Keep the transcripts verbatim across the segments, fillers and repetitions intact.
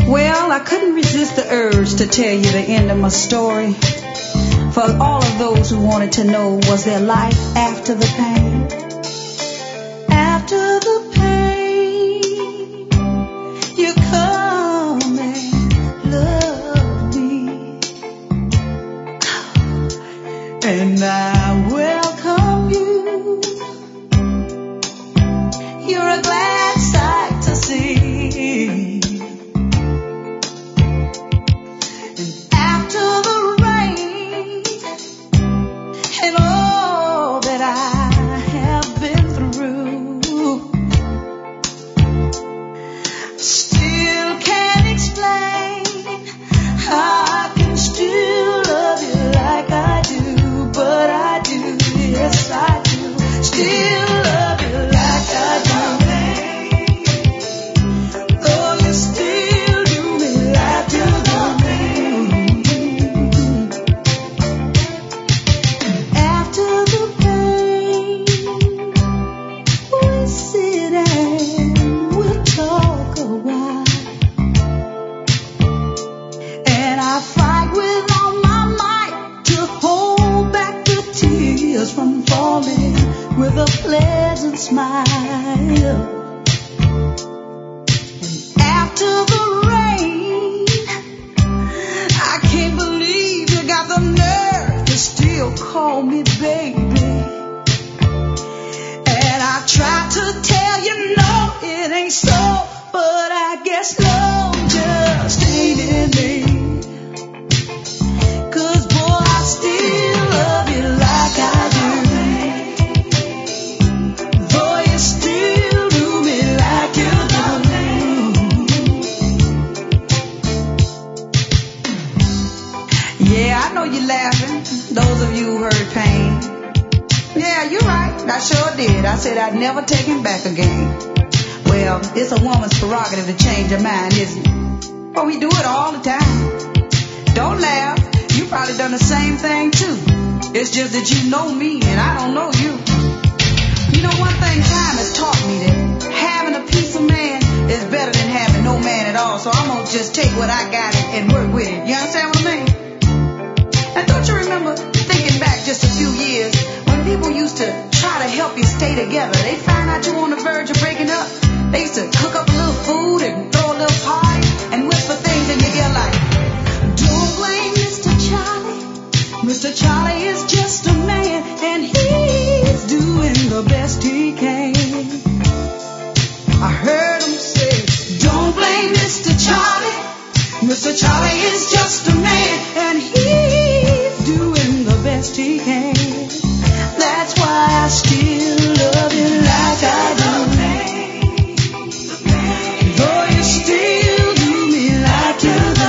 Well, I couldn't resist the urge to tell you the end of my story. For all of those who wanted to know, was there life after the pain? After the pain, you come and love me, and I welcome you. You're a glad sight to see. And after the rain and all that I have been through, still can't explain how I can still love you like I do, but I do, yes I do, still love you like I do. Though you still do me like you do. After the pain, we sit and we talk a while, and I fight with all my might to hold back the tears from falling with a pleasant smile. And after the rain, I can't believe you got the nerve to still call me baby. And I try to tell you no, it ain't so, but I guess love just ain't in me. 'Cause boy, I still love you like I do. Though you still do me like you do. Yeah, I know you're laughing, those of you who heard pain. Yeah, you're right, I sure did. I said I'd never take him back again. Well, it's a woman's prerogative to change her mind, isn't it? But we do it all the time. Don't laugh, you probably done the same thing too. It's just that you know me and I don't know you. You know, one thing time has taught me that having a piece of man is better than having no man at all. So I'm gonna just take what I got and work with it. You understand what I mean? And don't you remember thinking back just a few years when people used to try to help you stay together? They find out you on the verge of breaking up. They used to cook up a little food and throw a little party and whisper things in your ear like, don't blame Mister Charlie. Mister Charlie is just a man and he's doing the best he can. I heard him say, don't blame Mister Charlie. Mister Charlie is just a man and he's doing the best he can. That's why I still love you like I do. Though you still do me like you do.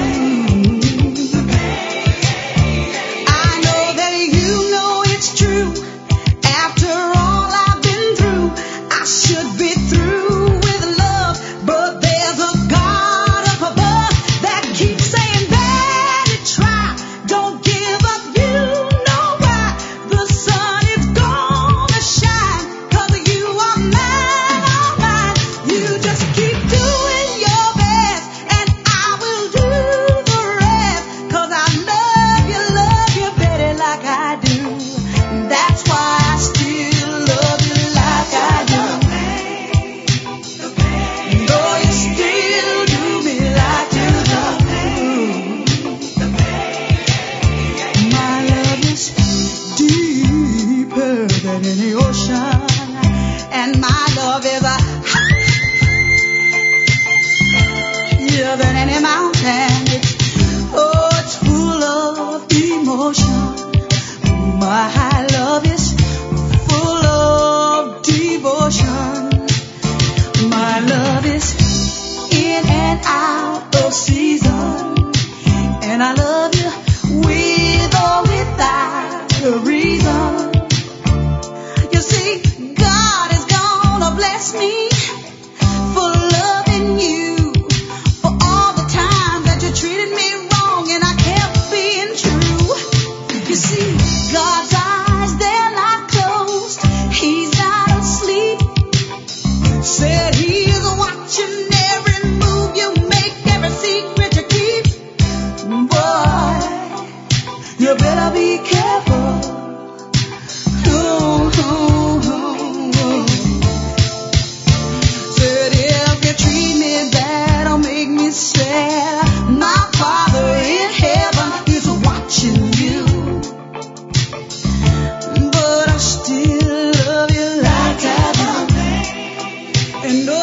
I know that you know it's true. After all I've been through, I should be through with love, but there's a God up above that keeps saying, "Better try, don't give up, you know why. The sun is gonna shine, 'cause you are mine, all mine. You just keep doing your best, and I will do the rest, 'cause I love you, love you, Betty, like I do. That's why I still love you like I do. Though you still do me like you do. My love is deeper than any ocean, and my love is a higher than any mountain. It's, oh, it's full of emotion. My love is full of devotion. My love is in and out of season, and I love you with or without a reason. You see, God is gonna bless me for loving you, for all the times that you treated me wrong and I kept being true. You see, God's eyes, they're not closed. He's not asleep. Said he's watching every move you make, every And